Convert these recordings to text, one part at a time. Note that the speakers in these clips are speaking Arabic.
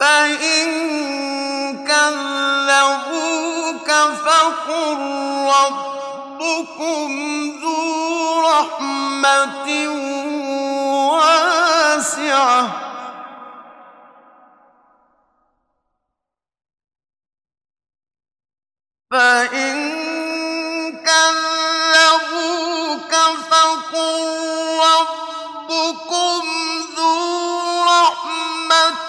فإن كذبوك فقل ربكم ذو رحمة واسعة فإن كذبوك فقل ربكم ذو رحمة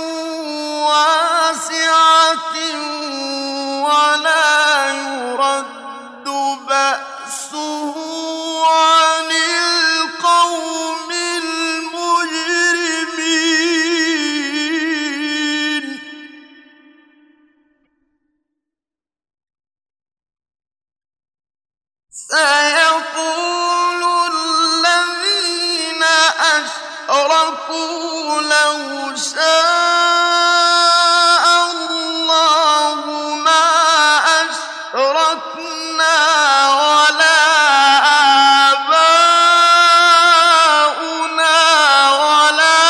واسعة ولا يرد بأسه عن القوم المجرمين سيقول الذين أشركوا لو شاء الله ما أشركنا ولا آباؤنا ولا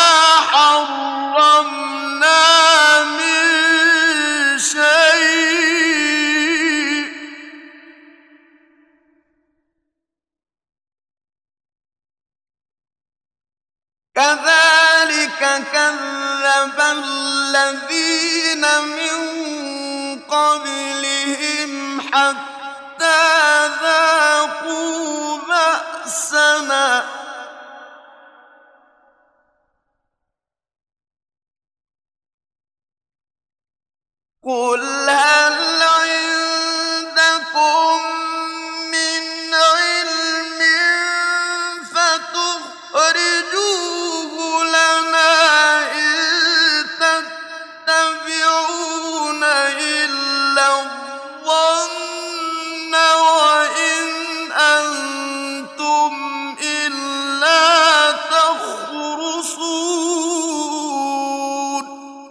حرمنا من شيء كذلك كذب الذين من قبلهم حتى ذاقوا بأسنا قل هل عندكم من علم فتخرجوه لنا إن تتبعون إلا الظن وإن أنتم إلا تخرصون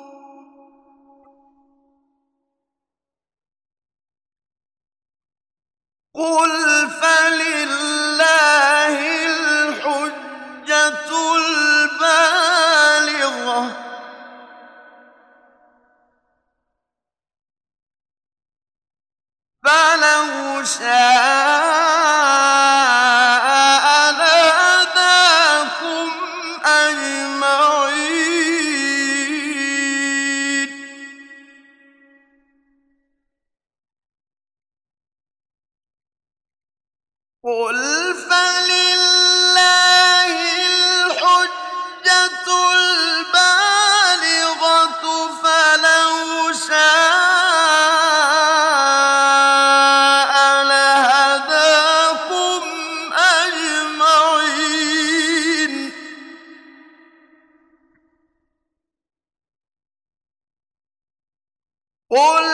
قل فلله الحجة البالغة فلو شاء لهداكم أجمعين قل فلله الحجة البالغة فلو شاء لهداكم أجمعين قل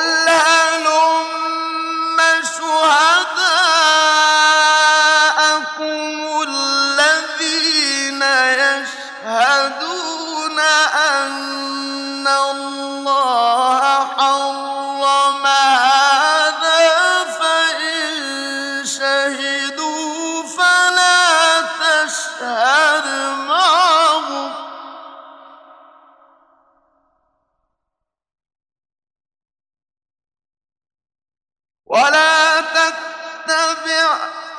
هلم شهداءكم الذين يشهدون أن الله حرم هذا فإن شهدوا فلا تشهد معهم ولا تتبع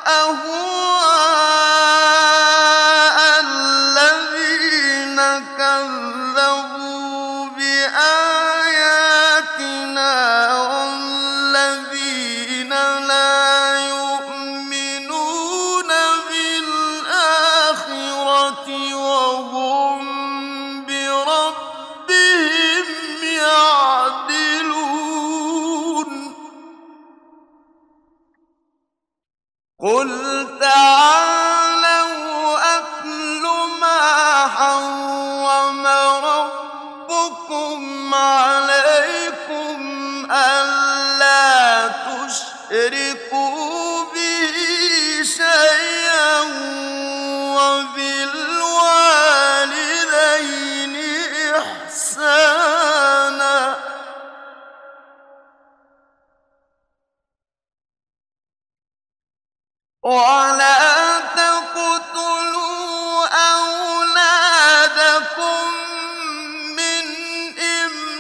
أهواء الذين كذبوا بآياتنا والذين لا يؤمنون بالآخرة وهم بربهم يعدلون قل تعالوا أتل ما حرم ربكم عليكم ألا تشركوا به شيئا وبالوالدين إحسانا ولا تقتلوا أولادكم من إملاق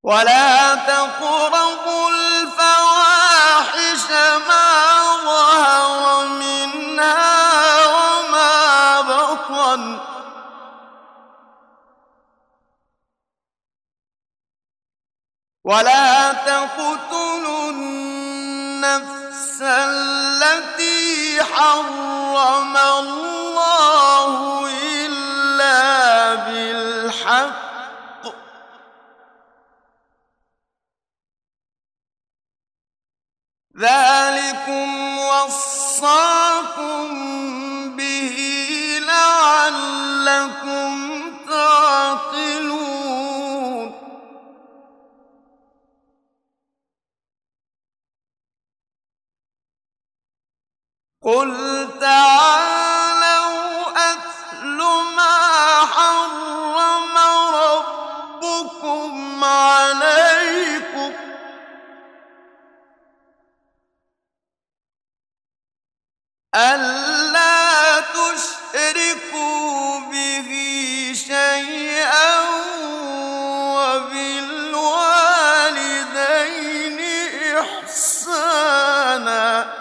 ولا تقربوا الفواحش ما ظهر منها وما بطن ولا تقتلوا النفس التي حرم الله إلا بالحق ذلكم وصاكم به لعلكم تعقلون قل تعالوا أتل ما حرم ربكم عليكم ألا تشركوا به شيئا وبالوالدين إحسانا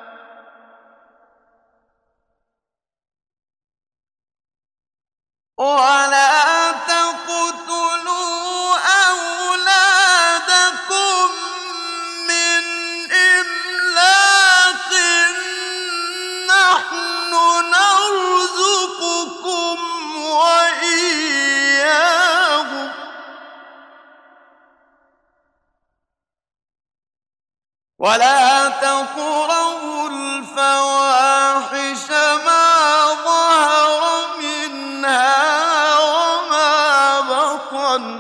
ولا تقتلوا أولادكم من إملاق نحن نرزقكم وإياهم ولا تقربوا الفواحش ما ظهر منها وما بطن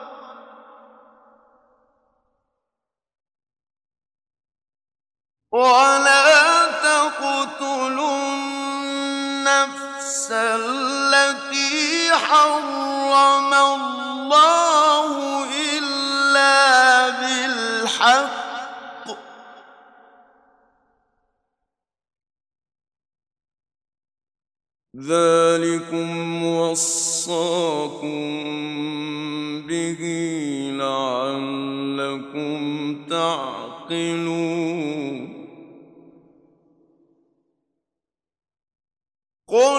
ولا تقتلوا النفس التي حرم الله إلا بالحق ذلكم وصاكم به لعلكم تعقلون قل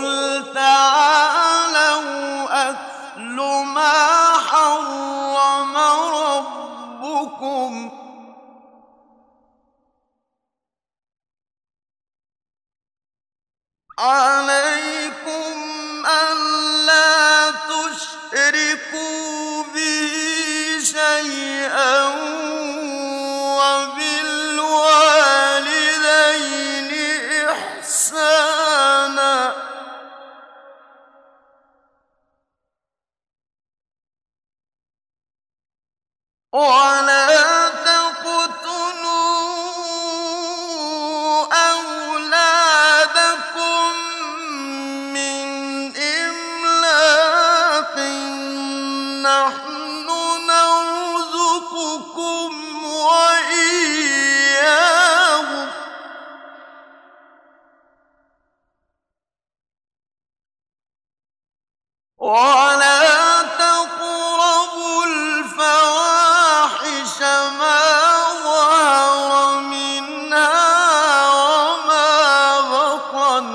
تعالوا أتل ما حرم ربكم عليكم ألا تشركوا به شيئا وبالوالدين إحسانا ولا تقتلوا أولادكم من إملاق نحن نرزقكم وإياهم ولا تقربوا الفواحش ما ظهر منها وما بطن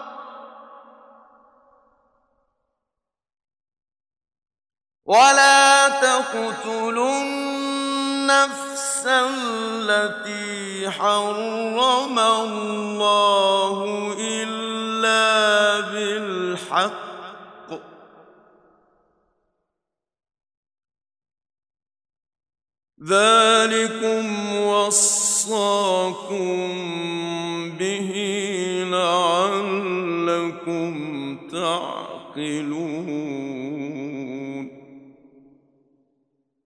ولا تقتلوا النفس التي حرم الله إلا بالحق ذلكم وصاكم به لعلكم تعقلون